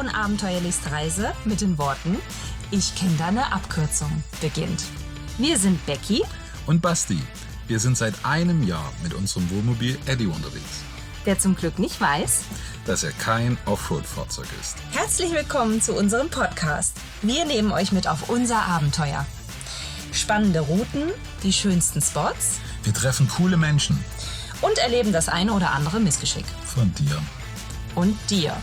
und abenteuerlichste Reise mit den Worten Ich kenne deine Abkürzung beginnt. Wir sind Becky und Basti. Wir sind seit einem Jahr mit unserem Wohnmobil Eddie unterwegs, der zum Glück nicht weiß, dass er kein Offroad-Fahrzeug ist. Herzlich willkommen zu unserem Podcast. Wir nehmen euch mit auf unser Abenteuer. Spannende Routen, die schönsten Spots. Wir treffen coole Menschen. Und erleben das eine oder andere Missgeschick. Von dir. Und dir.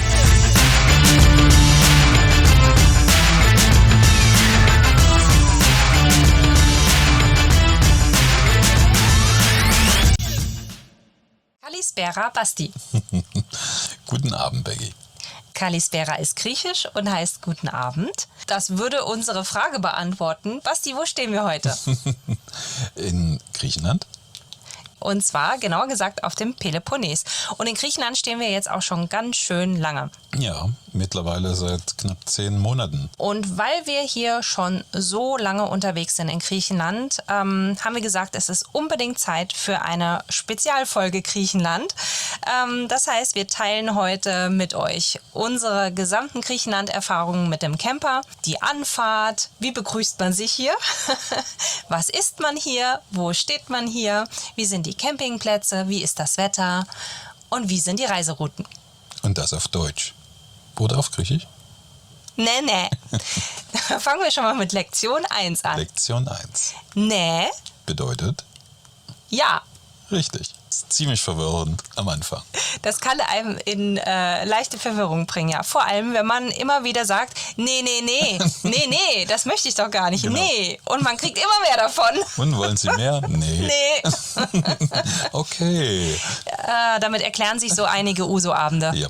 Kalispera Basti. Guten Abend, Becky. Kalispera ist griechisch und heißt Guten Abend. Das würde unsere Frage beantworten. Basti, wo stehen wir heute? In Griechenland. Und zwar, genauer gesagt, auf dem Peloponnes. Und in Griechenland stehen wir jetzt auch schon ganz schön lange. Ja, mittlerweile seit knapp 10 Monaten. Und weil wir hier schon so lange unterwegs sind in Griechenland, haben wir gesagt, es ist unbedingt Zeit für eine Spezialfolge Griechenland. Das heißt, wir teilen heute mit euch unsere gesamten Griechenland-Erfahrungen mit dem Camper, die Anfahrt, wie begrüßt man sich hier, was isst man hier, wo steht man hier, wie sind die Campingplätze, wie ist das Wetter und wie sind die Reiserouten. Und das auf Deutsch. Oder auf Griechisch? Nee. Fangen wir schon mal mit Lektion 1 an. Lektion 1. Nee. Bedeutet? Ja. Richtig. Ist ziemlich verwirrend am Anfang. Das kann einem in leichte Verwirrung bringen, ja. Vor allem, wenn man immer wieder sagt, nee, das möchte ich doch gar nicht, genau. Nee. Und man kriegt immer mehr davon. Und wollen Sie mehr? Nee. Nee. Okay. Damit erklären sich so einige Uso-Abende. Ja.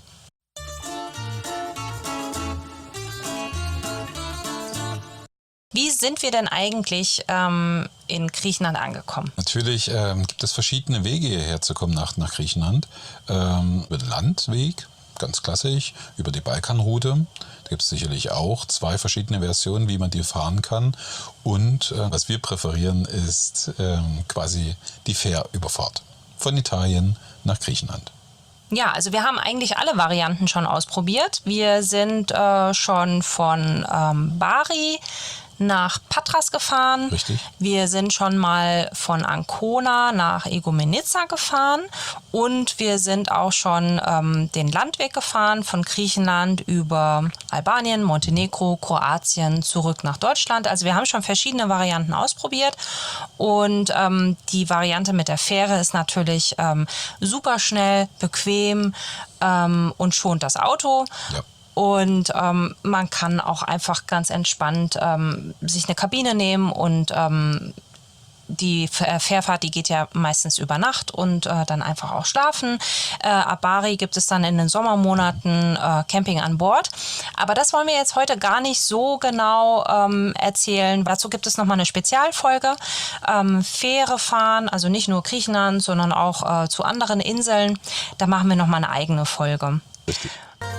Wie sind wir denn eigentlich in Griechenland angekommen? Natürlich gibt es verschiedene Wege hierher zu kommen nach Griechenland. Über den Landweg, ganz klassisch, über die Balkanroute. Da gibt es sicherlich auch 2 verschiedene Versionen, wie man die fahren kann. Und was wir präferieren, ist quasi die Fährüberfahrt von Italien nach Griechenland. Ja, also wir haben eigentlich alle Varianten schon ausprobiert. Wir sind schon von Bari nach Patras gefahren. Richtig. Wir sind schon mal von Ancona nach Igoumenitsa gefahren und wir sind auch schon den Landweg gefahren von Griechenland über Albanien, Montenegro, Kroatien zurück nach Deutschland. Also wir haben schon verschiedene Varianten ausprobiert und die Variante mit der Fähre ist natürlich super schnell, bequem und schont das Auto. Ja. Und man kann auch einfach ganz entspannt sich eine Kabine nehmen und die Fährfahrt, die geht ja meistens über Nacht und dann einfach auch schlafen. Ab Bari gibt es dann in den Sommermonaten Camping an Bord. Aber das wollen wir jetzt heute gar nicht so genau erzählen. Dazu gibt es nochmal eine Spezialfolge. Fähre fahren, also nicht nur Griechenland, sondern auch zu anderen Inseln. Da machen wir nochmal eine eigene Folge. Richtig.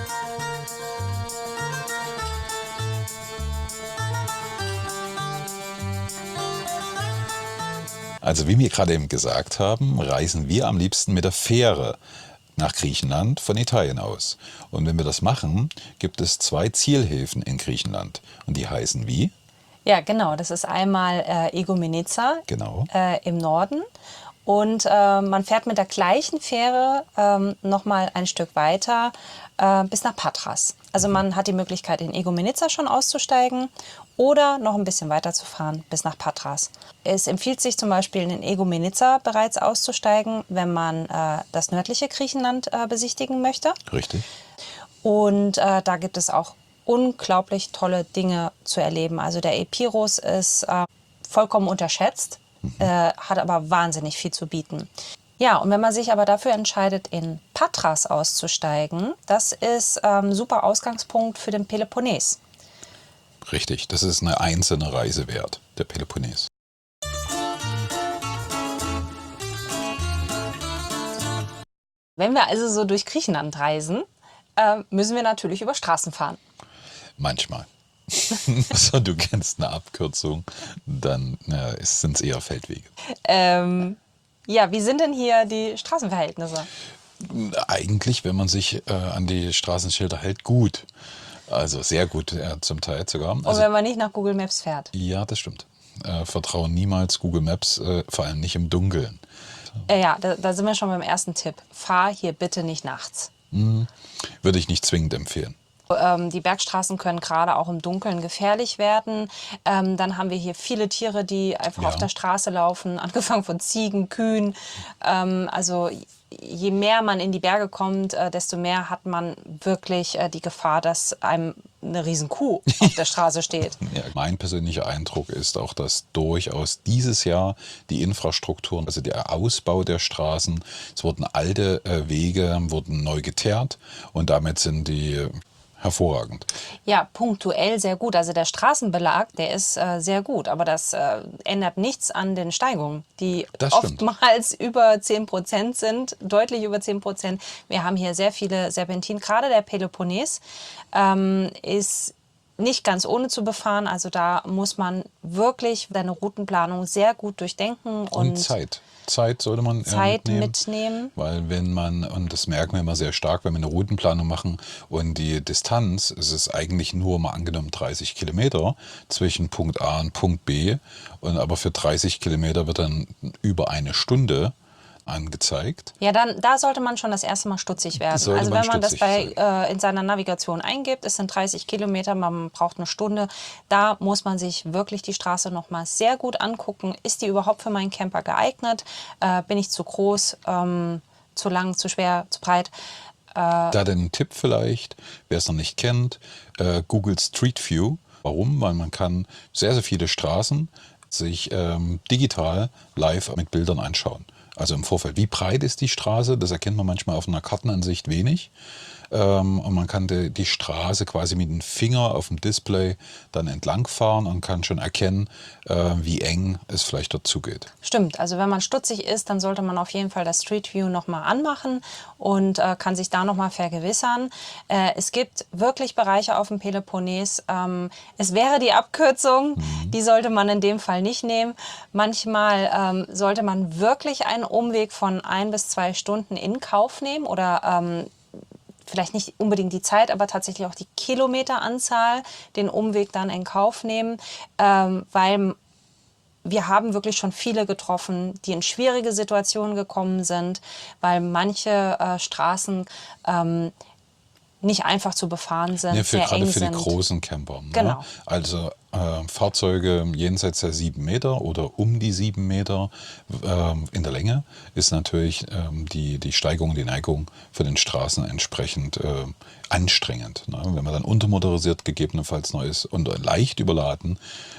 Also wie wir gerade eben gesagt haben, reisen wir am liebsten mit der Fähre nach Griechenland von Italien aus. Und wenn wir das machen, gibt es 2 Zielhäfen in Griechenland. Und die heißen wie? Ja, genau. Das ist einmal Igoumenitsa Genau. Im Norden. Und man fährt mit der gleichen Fähre nochmal ein Stück weiter bis nach Patras. Also man hat die Möglichkeit, in Igoumenitsa schon auszusteigen oder noch ein bisschen weiter zu fahren bis nach Patras. Es empfiehlt sich zum Beispiel in Igoumenitsa bereits auszusteigen, wenn man das nördliche Griechenland besichtigen möchte. Richtig. Und da gibt es auch unglaublich tolle Dinge zu erleben. Also der Epirus ist vollkommen unterschätzt, hat aber wahnsinnig viel zu bieten. Ja, und wenn man sich aber dafür entscheidet, in Patras auszusteigen, das ist ein super Ausgangspunkt für den Peloponnes. Richtig, das ist eine einzelne Reise wert, der Peloponnes. Wenn wir also so durch Griechenland reisen, müssen wir natürlich über Straßen fahren. Manchmal. Also, du kennst eine Abkürzung, dann sind es eher Feldwege. Ja, wie sind denn hier die Straßenverhältnisse? Eigentlich, wenn man sich an die Straßenschilder hält, gut. Also sehr gut zum Teil sogar. Und Also, wenn man nicht nach Google Maps fährt. ja, das stimmt. Vertraue niemals Google Maps, vor allem nicht im Dunkeln. Ja, da sind wir schon beim ersten Tipp. Fahr hier bitte nicht nachts. Würde ich nicht zwingend empfehlen. Die Bergstraßen können gerade auch im Dunkeln gefährlich werden. Dann haben wir hier viele Tiere, die einfach Ja. auf der Straße laufen, angefangen von Ziegen, Kühen. Also je mehr man in die Berge kommt, desto mehr hat man wirklich die Gefahr, dass einem eine Kuh auf der Straße steht. Ja, mein persönlicher Eindruck ist auch, dass durchaus dieses Jahr die Infrastrukturen, also der Ausbau der Straßen, es wurden alte Wege, wurden neu geteert und damit sind die hervorragend. Ja, punktuell sehr gut. Also der Straßenbelag, der ist sehr gut, aber das ändert nichts an den Steigungen, die Das stimmt. oftmals über 10% sind, deutlich über 10%. Wir haben hier sehr viele Serpentinen, gerade der Peloponnes ist nicht ganz ohne zu befahren. Also da muss man wirklich seine Routenplanung sehr gut durchdenken Und Zeit. Zeit sollte man mitnehmen. Weil wenn man, und das merken wir immer sehr stark, wenn wir eine Routenplanung machen und die Distanz, es ist eigentlich nur mal angenommen 30 Kilometer zwischen Punkt A und Punkt B, und aber für 30 Kilometer wird dann über eine Stunde angezeigt. Ja, dann da sollte man schon das erste Mal stutzig werden. Sollte Also man wenn man das stutzig in seiner Navigation eingibt, es sind 30 Kilometer, man braucht eine Stunde. Da muss man sich wirklich die Straße nochmal sehr gut angucken. Ist die überhaupt für meinen Camper geeignet? Bin ich zu groß, zu lang, zu schwer, zu breit? Da den Tipp vielleicht, wer es noch nicht kennt, Google Street View. Warum? Weil man kann sehr, sehr viele Straßen sich digital live mit Bildern anschauen. Also im Vorfeld, wie breit ist die Straße, das erkennt man manchmal auf einer Kartenansicht wenig. Und man kann die Straße quasi mit dem Finger auf dem Display dann entlangfahren und kann schon erkennen, wie eng es vielleicht dort zugeht. Stimmt, also wenn man stutzig ist, dann sollte man auf jeden Fall das Street View nochmal anmachen und kann sich da nochmal vergewissern. Es gibt wirklich Bereiche auf dem Peloponnes. Es wäre die Abkürzung, die sollte man in dem Fall nicht nehmen. Manchmal sollte man wirklich einen Umweg von 1 bis 2 Stunden in Kauf nehmen oder vielleicht nicht unbedingt die Zeit, aber tatsächlich auch die Kilometeranzahl, den Umweg dann in Kauf nehmen, weil wir haben wirklich schon viele getroffen, die in schwierige Situationen gekommen sind, weil manche Straßen nicht einfach zu befahren sind, Ja, sehr gerade eng für die sind. großen Camper. Ne? Genau. Also Fahrzeuge jenseits der 7 Meter oder um die 7 Meter in der Länge ist natürlich die Steigung, die Neigung für den Straßen entsprechend anstrengend. Ne? Wenn man dann untermotorisiert gegebenenfalls noch ist und leicht überladen,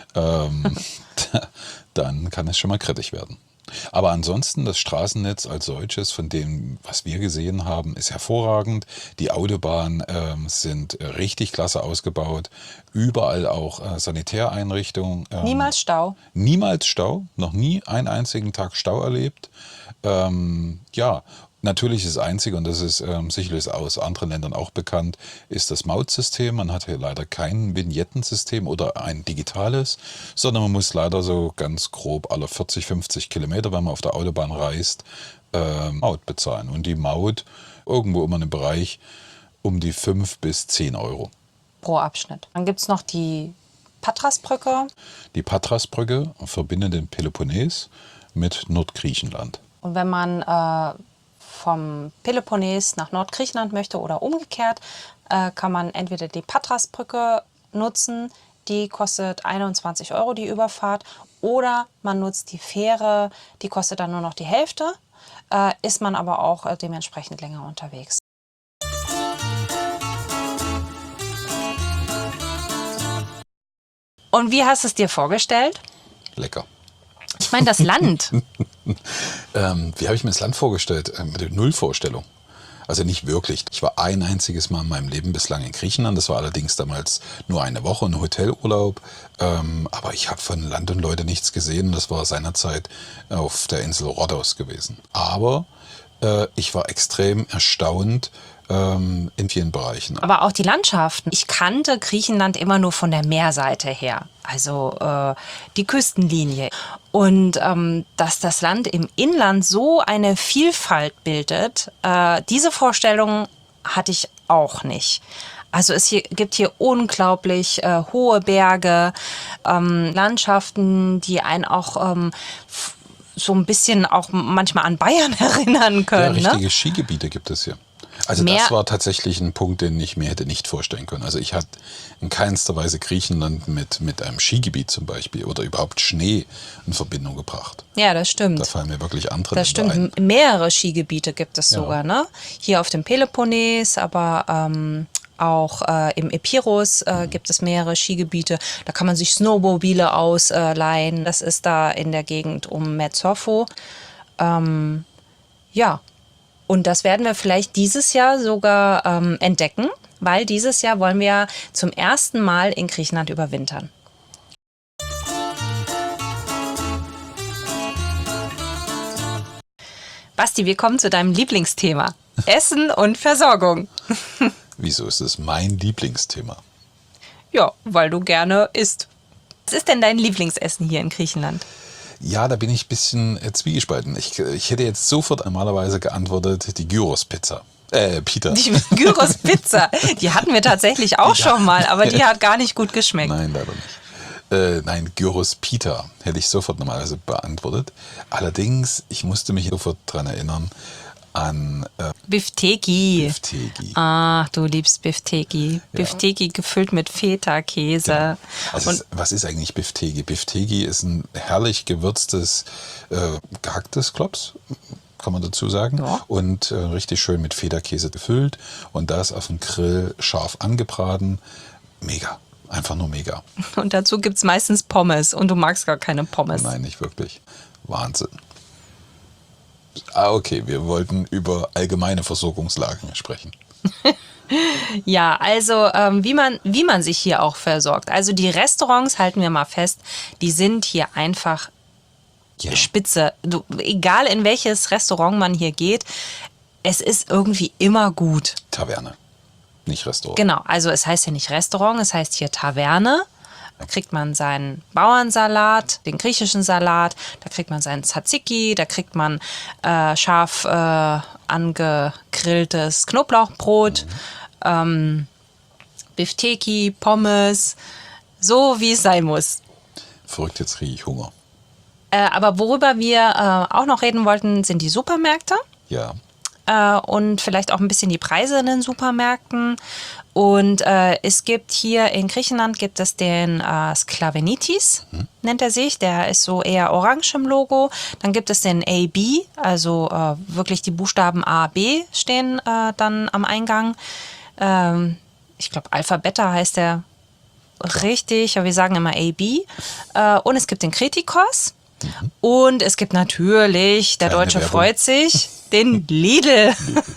dann kann es schon mal kritisch werden. Aber ansonsten das Straßennetz als solches, von dem, was wir gesehen haben, ist hervorragend. Die Autobahnen sind richtig klasse ausgebaut. Überall auch Sanitäreinrichtungen. Niemals Stau. Niemals Stau. Noch nie einen einzigen Tag Stau erlebt. Ja, natürlich das Einzige, und das ist sicherlich aus anderen Ländern auch bekannt, ist das Mautsystem. Man hat hier leider kein Vignettensystem oder ein digitales, sondern man muss leider so ganz grob alle 40, 50 Kilometer, wenn man auf der Autobahn reist, Maut bezahlen. Und die Maut irgendwo immer im Bereich um die 5 bis 10 Euro. Pro Abschnitt. Dann gibt es noch die Patrasbrücke. Die Patrasbrücke verbindet den Peloponnes mit Nordgriechenland. Und wenn man vom Peloponnes nach Nordgriechenland möchte oder umgekehrt, kann man entweder die Patrasbrücke nutzen, die kostet 21 Euro die Überfahrt, oder man nutzt die Fähre, die kostet dann nur noch die Hälfte, ist man aber auch dementsprechend länger unterwegs. Und wie hast du es dir vorgestellt? Lecker. Ich meine, das Land. Wie habe ich mir das Land vorgestellt? Mit null Vorstellung. Also nicht wirklich. Ich war ein einziges Mal in meinem Leben bislang in Griechenland. Das war allerdings damals nur eine Woche, ein Hotelurlaub. Aber ich habe von Land und Leute nichts gesehen. Das war seinerzeit auf der Insel Rhodos gewesen. Aber ich war extrem erstaunt, in vielen Bereichen. Aber auch die Landschaften. Ich kannte Griechenland immer nur von der Meerseite her, also die Küstenlinie. Und dass das Land im Inland so eine Vielfalt bildet, diese Vorstellung hatte ich auch nicht. Also gibt hier unglaublich hohe Berge, Landschaften, die einen auch so ein bisschen auch manchmal an Bayern erinnern können. Ja, richtige ne? Skigebiete gibt es hier. Also das war tatsächlich ein Punkt, den ich mir hätte nicht vorstellen können. Also ich hatte in keinster Weise Griechenland mit einem Skigebiet zum Beispiel oder überhaupt Schnee in Verbindung gebracht. Ja, das stimmt. Da fallen mir wirklich andere Das Länder stimmt. ein. Mehrere Skigebiete gibt es Ja. sogar, ne? Hier auf dem Peloponnes, aber auch im Epirus gibt es mehrere Skigebiete. Da kann man sich Snowmobile ausleihen. Das ist da in der Gegend um Mezzoffo. Ja, und das werden wir vielleicht dieses Jahr sogar entdecken, weil dieses Jahr wollen wir zum ersten Mal in Griechenland überwintern. Basti, wir kommen zu deinem Lieblingsthema. Essen und Versorgung. Wieso ist es mein Lieblingsthema? Ja, weil du gerne isst. Was ist denn dein Lieblingsessen hier in Griechenland? Ja, da bin ich ein bisschen zwiegespalten. Ich hätte jetzt sofort normalerweise geantwortet, die Gyros-Pizza. Pita. Die Gyros-Pizza, die hatten wir tatsächlich auch schon mal, aber die hat gar nicht gut geschmeckt. Nein, leider nicht. Nein, Gyros-Pita hätte ich sofort normalerweise beantwortet. Allerdings, ich musste mich sofort daran erinnern an Bifteki. Bifteki. Ah, du liebst Bifteki. Ja. Bifteki gefüllt mit Feta-Käse. Genau. Also was ist eigentlich Bifteki? Bifteki ist ein herrlich gewürztes, gehacktes Klops, kann man dazu sagen. Ja. Und richtig schön mit Feta-Käse gefüllt und das auf dem Grill scharf angebraten. Mega. Einfach nur mega. Und dazu gibt es meistens Pommes und du magst gar keine Pommes. Nein, nicht wirklich. Wahnsinn. Okay, wir wollten über allgemeine Versorgungslagen sprechen. Ja, also wie man sich hier auch versorgt. Also die Restaurants, halten wir mal fest, die sind hier einfach Ja. spitze. Egal in welches Restaurant man hier geht, es ist irgendwie immer gut. Taverne, nicht Restaurant. Genau, also es heißt ja nicht Restaurant, es heißt hier Taverne. Da kriegt man seinen Bauernsalat, den griechischen Salat, da kriegt man seinen Tzatziki, da kriegt man scharf angegrilltes Knoblauchbrot, Bifteki, Pommes, so wie es sein muss. Verrückt, jetzt kriege ich Hunger. Aber worüber wir auch noch reden wollten, sind die Supermärkte. Ja. Und vielleicht auch ein bisschen die Preise in den Supermärkten. Und es gibt hier in Griechenland gibt es den Sklavenitis, nennt er sich. Der ist so eher orange im Logo. Dann gibt es den AB, also wirklich die Buchstaben A, B stehen dann am Eingang. Ich glaube Alpha Beta heißt der richtig, aber wir sagen immer AB. Und es gibt den Kritikos. Und es gibt natürlich, der Keine Deutsche Werbung. freut sich, den Lidl.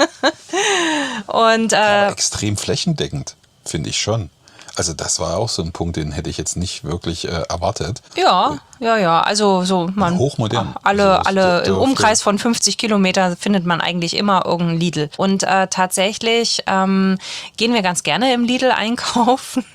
Und Aber extrem flächendeckend, finde ich schon. Also das war auch so ein Punkt, den hätte ich jetzt nicht wirklich erwartet. ja, also so man Hochmodern. alle Also das im dürfte- Umkreis von 50 Kilometer findet man eigentlich immer irgendeinen Lidl. Und tatsächlich gehen wir ganz gerne im Lidl einkaufen.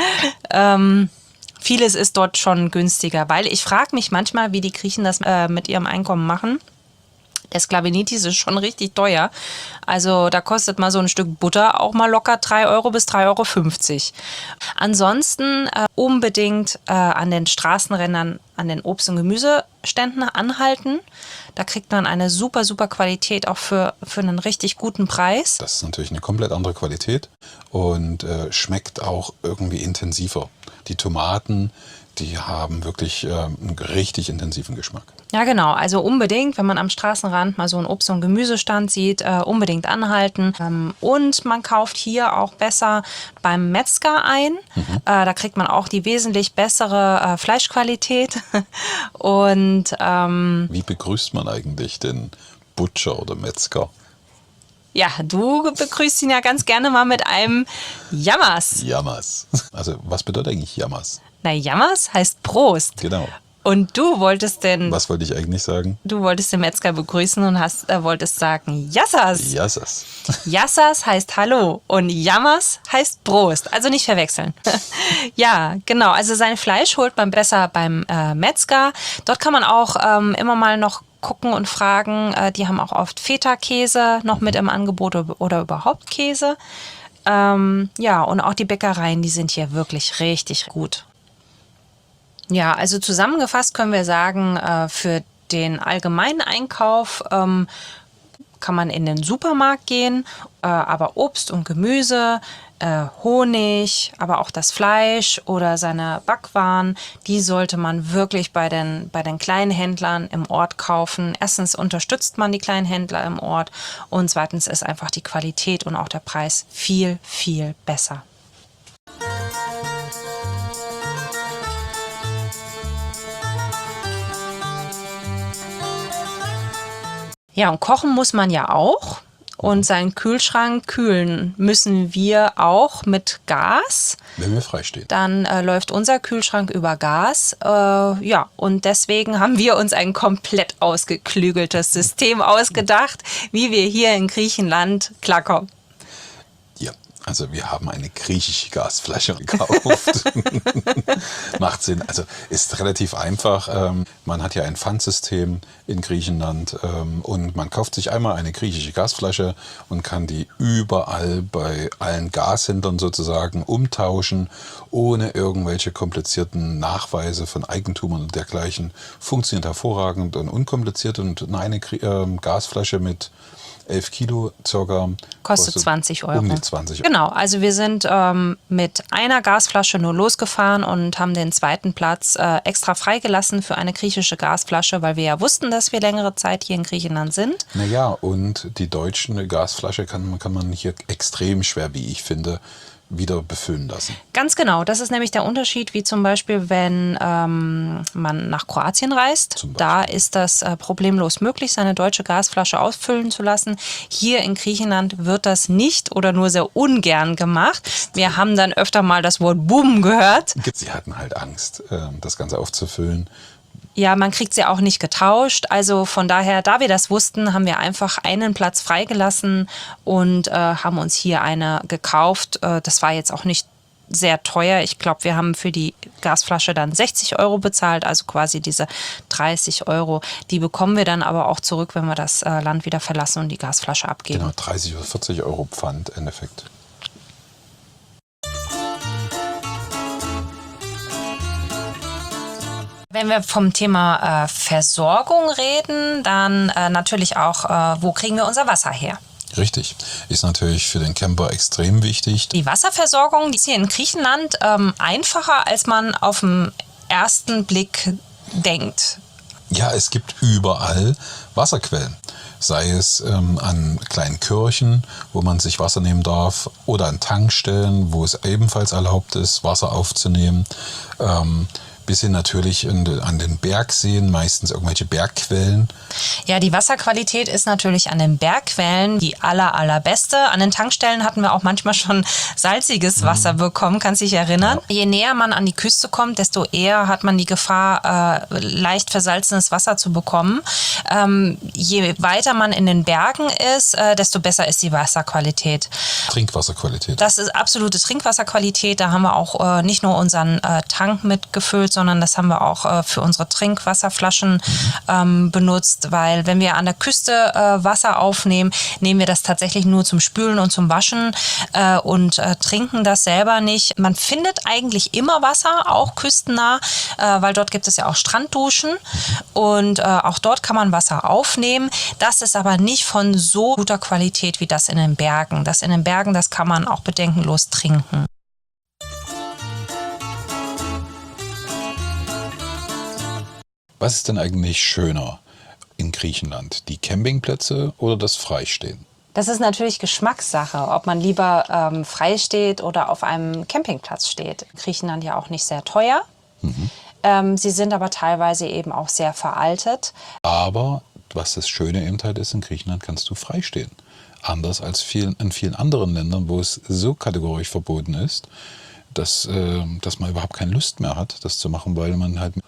Vieles ist dort schon günstiger, weil ich frage mich manchmal, wie die Griechen das mit ihrem Einkommen machen. Der Sklavenitis ist schon richtig teuer. Also da kostet mal so ein Stück Butter auch mal locker 3 Euro bis 3,50 Euro. Ansonsten unbedingt an den Straßenrändern, an den Obst- und Gemüseständen anhalten. Da kriegt man eine super, super Qualität auch für einen richtig guten Preis. Das ist natürlich eine komplett andere Qualität und schmeckt auch irgendwie intensiver. Die Tomaten, die haben wirklich einen richtig intensiven Geschmack. Ja, genau. Also unbedingt, wenn man am Straßenrand mal so einen Obst- und Gemüsestand sieht, unbedingt anhalten. Und man kauft hier auch besser beim Metzger ein. Da kriegt man auch die wesentlich bessere Fleischqualität. Und Wie begrüßt man eigentlich den Butcher oder Metzger? ja, du begrüßt ihn ja ganz gerne mal mit einem Jammers. Jammers. Also was bedeutet eigentlich Jammers? Na, Jammers heißt Prost. Genau. Und du wolltest Was wollte ich eigentlich sagen? Du wolltest den Metzger begrüßen und wolltest sagen, Yassas. Yassas. Yassas heißt Hallo und Yamas heißt Prost. Also nicht verwechseln. Ja, genau. Also sein Fleisch holt man besser beim Metzger. Dort kann man auch immer mal noch gucken und fragen. Die haben auch oft Feta-Käse noch mit im Angebot oder überhaupt Käse. Ja, und auch die Bäckereien, die sind hier wirklich richtig gut. Ja, also zusammengefasst können wir sagen, für den allgemeinen Einkauf kann man in den Supermarkt gehen, aber Obst und Gemüse, Honig, aber auch das Fleisch oder seine Backwaren, die sollte man wirklich bei den kleinen Händlern im Ort kaufen. Erstens unterstützt man die kleinen Händler im Ort und zweitens ist einfach die Qualität und auch der Preis viel, viel besser. Ja, und kochen muss man ja auch. Und seinen Kühlschrank kühlen müssen wir auch mit Gas. Wenn wir freistehen. Dann läuft unser Kühlschrank über Gas. Ja, und deswegen haben wir uns ein komplett ausgeklügeltes System ausgedacht, wie wir hier in Griechenland klarkommen. Ja, also wir haben eine griechische Gasflasche gekauft. Macht Sinn. Also ist relativ einfach. Man hat ja ein Pfandsystem in Griechenland und man kauft sich einmal eine griechische Gasflasche und kann die überall bei allen Gashändlern sozusagen umtauschen, ohne irgendwelche komplizierten Nachweise von Eigentumern und dergleichen. Funktioniert hervorragend und unkompliziert und eine Gasflasche mit 11 Kilo circa. Kostet 20 Euro. Um die 20 Euro. Genau, also wir sind mit einer Gasflasche nur losgefahren und haben den zweiten Platz extra freigelassen für eine griechische Gasflasche, weil wir ja wussten, dass wir längere Zeit hier in Griechenland sind. Naja, und die deutsche Gasflasche kann man hier extrem schwer, wie ich finde, wieder befüllen lassen. Ganz genau, das ist nämlich der Unterschied, wie zum Beispiel, wenn man nach Kroatien reist. Da ist das problemlos möglich, seine deutsche Gasflasche ausfüllen zu lassen. Hier in Griechenland wird das nicht oder nur sehr ungern gemacht. Wir haben dann öfter mal das Wort Boom gehört. Sie hatten halt Angst, das Ganze aufzufüllen. Ja, man kriegt sie auch nicht getauscht. Also von daher, da wir das wussten, haben wir einfach einen Platz freigelassen und haben uns hier eine gekauft. Das war jetzt auch nicht sehr teuer. Ich glaube, wir haben für die Gasflasche dann 60 Euro bezahlt, also quasi diese 30 Euro. Die bekommen wir dann aber auch zurück, wenn wir das Land wieder verlassen und die Gasflasche abgeben. Genau, 30 oder 40 Euro Pfand, im Endeffekt. Wenn wir vom Thema Versorgung reden, dann natürlich auch, wo kriegen wir unser Wasser her? Richtig. Ist natürlich für den Camper extrem wichtig. Die Wasserversorgung, die ist hier in Griechenland einfacher, als man auf den ersten Blick denkt. Ja, es gibt überall Wasserquellen. Sei es an kleinen Kirchen, wo man sich Wasser nehmen darf, oder an Tankstellen, wo es ebenfalls erlaubt ist, Wasser aufzunehmen. Bis hin natürlich an den Bergseen, meistens irgendwelche Bergquellen. Ja, die Wasserqualität ist natürlich an den Bergquellen die allerbeste. An den Tankstellen hatten wir auch manchmal schon salziges Wasser bekommen, kannst dich erinnern. Ja. Je näher man an die Küste kommt, desto eher hat man die Gefahr, leicht versalzenes Wasser zu bekommen. Je weiter man in den Bergen ist, desto besser ist die Wasserqualität. Trinkwasserqualität. Das ist absolute Trinkwasserqualität. Da haben wir auch nicht nur unseren Tank mitgefüllt, sondern das haben wir auch für unsere Trinkwasserflaschen benutzt, weil wenn wir an der Küste Wasser aufnehmen, nehmen wir das tatsächlich nur zum Spülen und zum Waschen und trinken das selber nicht. Man findet eigentlich immer Wasser, auch küstennah, weil dort gibt es ja auch Strandduschen und auch dort kann man Wasser aufnehmen. Das ist aber nicht von so guter Qualität wie das in den Bergen. Das in den Bergen, das kann man auch bedenkenlos trinken. Was ist denn eigentlich schöner in Griechenland? Die Campingplätze oder das Freistehen? Das ist natürlich Geschmackssache, ob man lieber frei steht oder auf einem Campingplatz steht. Griechenland ja auch nicht sehr teuer. Sie sind aber teilweise eben auch sehr veraltet. Aber was das Schöne eben halt ist, in Griechenland kannst du freistehen. Anders als in vielen anderen Ländern, wo es so kategorisch verboten ist, dass man überhaupt keine Lust mehr hat, das zu machen, weil man halt mit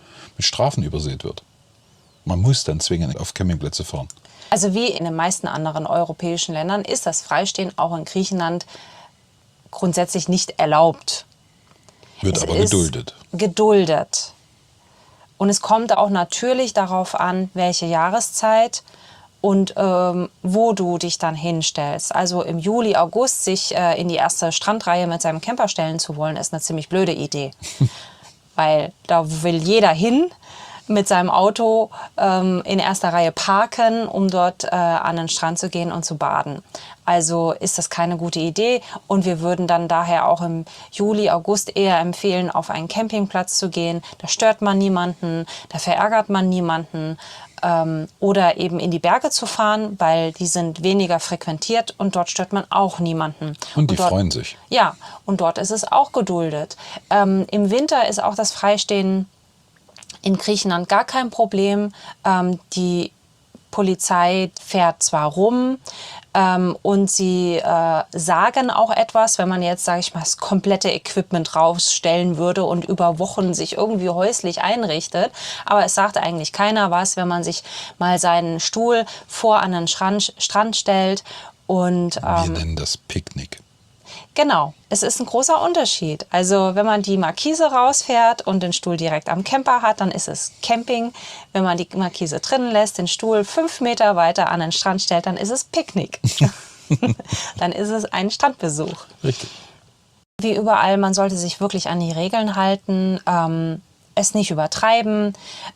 mit Strafen übersät wird. Man muss dann zwingend auf Campingplätze fahren. Also wie in den meisten anderen europäischen Ländern ist das Freistehen auch in Griechenland grundsätzlich nicht erlaubt. Wird aber geduldet. Geduldet. Und es kommt auch natürlich darauf an, welche Jahreszeit und wo du dich dann hinstellst. Also im Juli, August sich in die erste Strandreihe mit seinem Camper stellen zu wollen, ist eine ziemlich blöde Idee. Weil da will jeder hin mit seinem Auto in erster Reihe parken, um dort an den Strand zu gehen und zu baden. Also ist das keine gute Idee und wir würden dann daher auch im Juli, August eher empfehlen, auf einen Campingplatz zu gehen. Da stört man niemanden, da verärgert man niemanden. Oder eben in die Berge zu fahren, weil die sind weniger frequentiert und dort stört man auch niemanden. Und die dort, freuen sich. Ja, und dort ist es auch geduldet. Im Winter ist auch das Freistehen in Griechenland gar kein Problem. Die Polizei fährt zwar rum und sie sagen auch etwas, wenn man jetzt, sage ich mal, das komplette Equipment rausstellen würde und über Wochen sich irgendwie häuslich einrichtet. Aber es sagt eigentlich keiner was, wenn man sich mal seinen Stuhl vor an den Strand stellt. Und, wir nennen das Picknick. Genau, es ist ein großer Unterschied. Also wenn man die Markise rausfährt und den Stuhl direkt am Camper hat, dann ist es Camping. Wenn man die Markise drinnen lässt, den Stuhl 5 Meter weiter an den Strand stellt, dann ist es Picknick. Dann ist es ein Strandbesuch. Richtig. Wie überall, man sollte sich wirklich an die Regeln halten, es nicht übertreiben,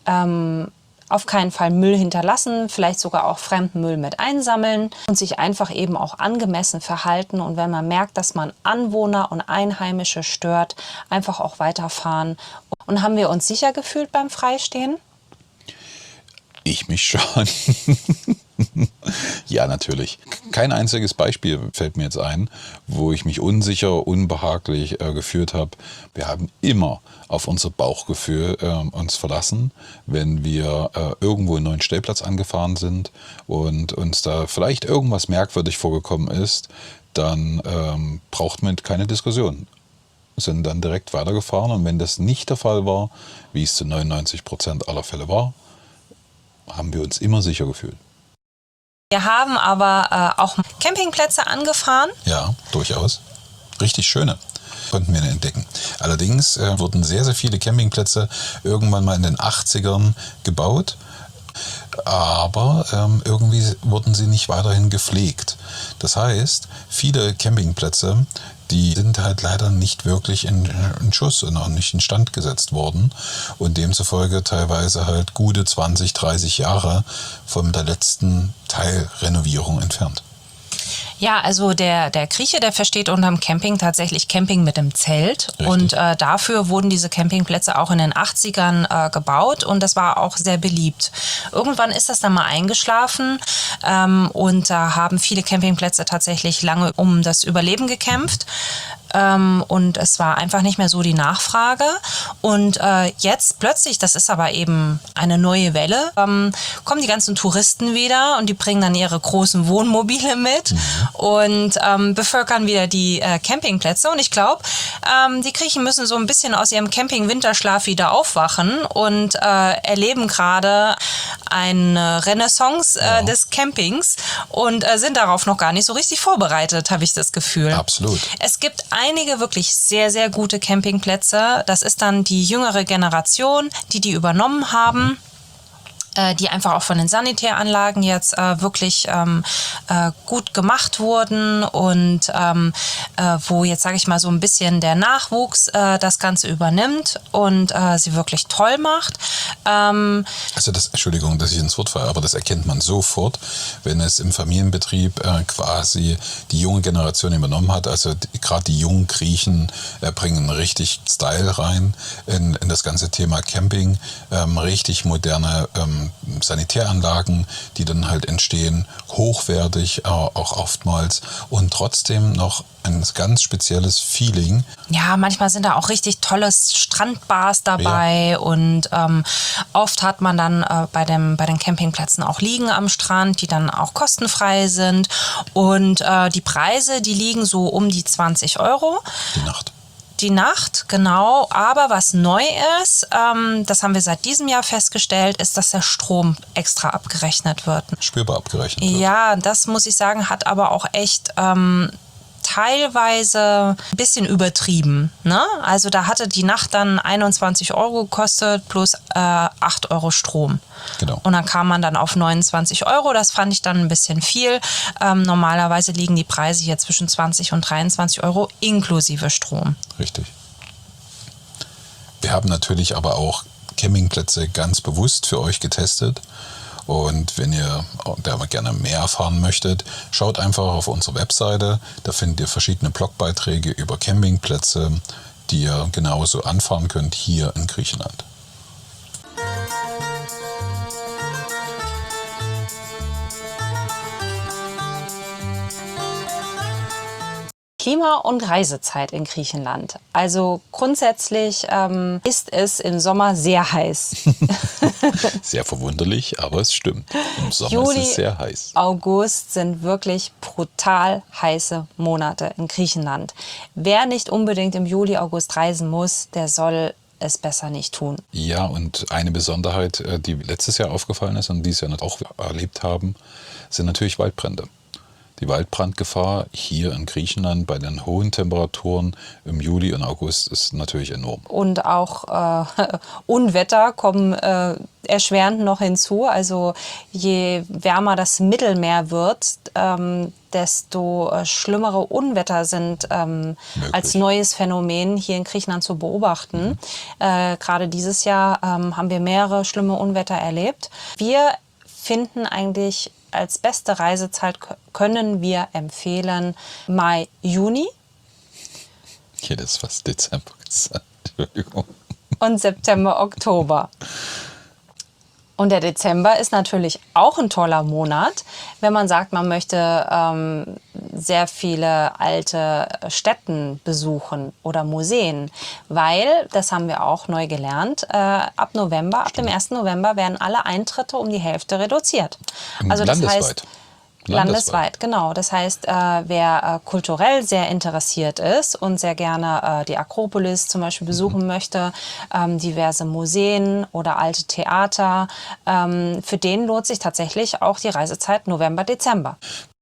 auf keinen Fall Müll hinterlassen, vielleicht sogar auch fremden Müll mit einsammeln und sich einfach eben auch angemessen verhalten. Und wenn man merkt, dass man Anwohner und Einheimische stört, einfach auch weiterfahren. Und haben wir uns sicher gefühlt beim Freistehen? Ich mich schon. Ja, natürlich. Kein einziges Beispiel fällt mir jetzt ein, wo ich mich unsicher, unbehaglich gefühlt habe. Wir haben immer auf unser Bauchgefühl uns verlassen, wenn wir irgendwo einen neuen Stellplatz angefahren sind und uns da vielleicht irgendwas merkwürdig vorgekommen ist, dann braucht man keine Diskussion. Sind dann direkt weitergefahren und wenn das nicht der Fall war, wie es zu 99% aller Fälle war, haben wir uns immer sicher gefühlt. Wir haben aber auch Campingplätze angefahren. Ja, durchaus. Richtig schöne konnten wir entdecken. Allerdings wurden sehr, sehr viele Campingplätze irgendwann mal in den 80ern gebaut. Aber irgendwie wurden sie nicht weiterhin gepflegt. Das heißt, viele Campingplätze, die sind halt leider nicht wirklich in Schuss und auch nicht instand gesetzt worden und demzufolge teilweise halt gute 20, 30 Jahre von der letzten Teilrenovierung entfernt. Ja, also der Grieche, der versteht unterm Camping tatsächlich Camping mit dem Zelt. Richtig. Und dafür wurden diese Campingplätze auch in den 80ern gebaut und das war auch sehr beliebt. Irgendwann ist das dann mal eingeschlafen und da haben viele Campingplätze tatsächlich lange um das Überleben gekämpft. Und es war einfach nicht mehr so die Nachfrage. Und jetzt plötzlich, das ist aber eben eine neue Welle, kommen die ganzen Touristen wieder und die bringen dann ihre großen Wohnmobile mit und bevölkern wieder die Campingplätze. Und ich glaube, die Griechen müssen so ein bisschen aus ihrem Camping-Winterschlaf wieder aufwachen und erleben gerade eine Renaissance des Campings und sind darauf noch gar nicht so richtig vorbereitet, habe ich das Gefühl. Absolut. Es gibt einige wirklich sehr, sehr gute Campingplätze. Das ist dann die jüngere Generation, die übernommen haben, die einfach auch von den Sanitäranlagen jetzt wirklich gut gemacht wurden und wo jetzt, sage ich mal, so ein bisschen der Nachwuchs das Ganze übernimmt und sie wirklich toll macht. Also das, Entschuldigung, dass ich ins Wort falle, aber das erkennt man sofort, wenn es im Familienbetrieb quasi die junge Generation übernommen hat. Also gerade die jungen Griechen bringen richtig Style rein in das ganze Thema Camping, richtig moderne Sanitäranlagen, die dann halt entstehen, hochwertig auch oftmals und trotzdem noch ein ganz spezielles Feeling. Ja, manchmal sind da auch richtig tolle Strandbars dabei und oft hat man dann bei den Campingplätzen auch Liegen am Strand, die dann auch kostenfrei sind und die Preise, die liegen so um die 20 €. Die Nacht. Die Nacht, genau. Aber was neu ist, das haben wir seit diesem Jahr festgestellt, ist, dass der Strom extra abgerechnet wird. Spürbar abgerechnet wird. Ja, das muss ich sagen, hat aber auch echt teilweise ein bisschen übertrieben. Ne? Also da hatte die Nacht dann 21 Euro gekostet plus 8 Euro Strom. Genau. Und dann kam man dann auf 29 Euro. Das fand ich dann ein bisschen viel. Normalerweise liegen die Preise hier zwischen 20 und 23 Euro inklusive Strom. Richtig. Wir haben natürlich aber auch Campingplätze ganz bewusst für euch getestet. Und wenn ihr da gerne mehr erfahren möchtet, schaut einfach auf unsere Webseite. Da findet ihr verschiedene Blogbeiträge über Campingplätze, die ihr genauso anfahren könnt hier in Griechenland. Klima und Reisezeit in Griechenland. Also grundsätzlich ist es im Sommer sehr heiß. Sehr verwunderlich, aber es stimmt. Im Sommer Juli, ist es sehr heiß. August sind wirklich brutal heiße Monate in Griechenland. Wer nicht unbedingt im Juli, August reisen muss, der soll es besser nicht tun. Ja, und eine Besonderheit, die letztes Jahr aufgefallen ist und dieses Jahr auch erlebt haben, sind natürlich Waldbrände. Die Waldbrandgefahr hier in Griechenland bei den hohen Temperaturen im Juli und August ist natürlich enorm. Und auch Unwetter kommen erschwerend noch hinzu. Also je wärmer das Mittelmeer wird, desto schlimmere Unwetter sind als neues Phänomen hier in Griechenland zu beobachten. Gerade dieses Jahr haben wir mehrere schlimme Unwetter erlebt. Wir finden eigentlich als beste Reisezeit können wir empfehlen Mai, Juni. Ich hätte es fast Dezember gesagt. Entschuldigung. Und September, Oktober. Und der Dezember ist natürlich auch ein toller Monat, wenn man sagt, man möchte sehr viele alte Stätten besuchen oder Museen. Weil, das haben wir auch neu gelernt, ab November, ab dem 1. November werden alle Eintritte um die Hälfte reduziert. Also das heißt, landesweit, genau. Das heißt, wer kulturell sehr interessiert ist und sehr gerne die Akropolis zum Beispiel besuchen möchte, diverse Museen oder alte Theater, für den lohnt sich tatsächlich auch die Reisezeit November, Dezember.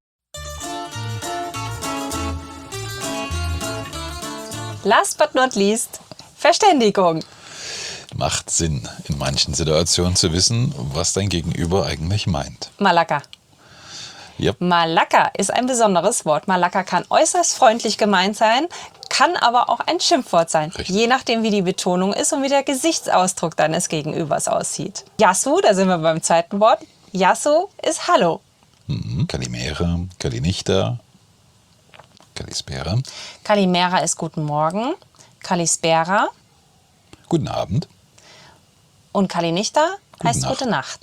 Last but not least, Verständigung. Macht Sinn, in manchen Situationen zu wissen, was dein Gegenüber eigentlich meint. Malaka. Yep. Malaka ist ein besonderes Wort. Malaka kann äußerst freundlich gemeint sein, kann aber auch ein Schimpfwort sein. Richtig. Je nachdem, wie die Betonung ist und wie der Gesichtsausdruck deines Gegenübers aussieht. Yasu, da sind wir beim zweiten Wort. Yasu ist Hallo. Kalimera, Kalinichta, Kalispera. Kalimera ist Guten Morgen. Kalispera Guten Abend. und Kalinichta heißt Nacht. Gute Nacht.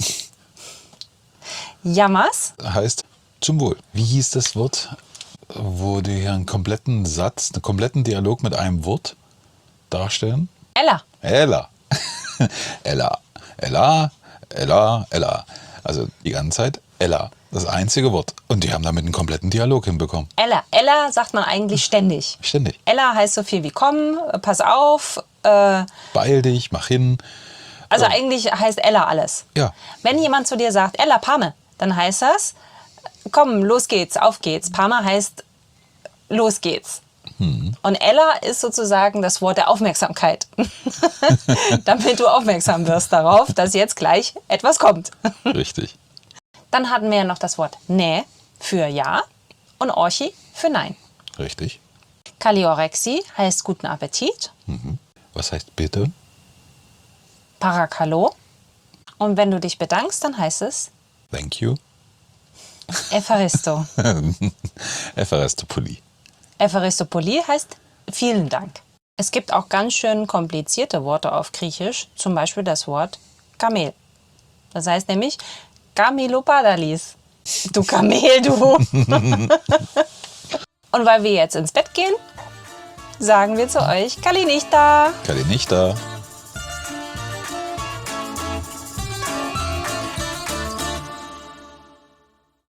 Yamas, Heißt zum Wohl. Wie hieß das Wort, wo die hier einen kompletten Satz, einen kompletten Dialog mit einem Wort darstellen? Ella. Ella. Ella. Ella. Ella. Ella. Also die ganze Zeit Ella. Das einzige Wort. Und die haben damit einen kompletten Dialog hinbekommen. Ella. Ella sagt man eigentlich ständig. Ständig. Ella heißt so viel wie komm, pass auf. Beeil dich, mach hin. Also eigentlich heißt Ella alles. Ja. Wenn jemand zu dir sagt, Ella, Pame, dann heißt das, komm, los geht's, auf geht's. Pame heißt, los geht's. Und Ella ist sozusagen das Wort der Aufmerksamkeit. Damit du aufmerksam wirst darauf, dass jetzt gleich etwas kommt. Richtig. Dann hatten wir ja noch das Wort Ne für Ja und Orchi für Nein. Richtig. Kaliorexi heißt guten Appetit. Was heißt bitte? Parakalo. Und wenn du dich bedankst, dann heißt es Thank you. Evaristo. Evaristopoli. Evaristopoli heißt vielen Dank. Es gibt auch ganz schön komplizierte Worte auf Griechisch, zum Beispiel das Wort Kamel. Das heißt nämlich Kamelopadalis. Du Kamel, du. Und weil wir jetzt ins Bett gehen, sagen wir zu euch Kalinichta. Kalinichta.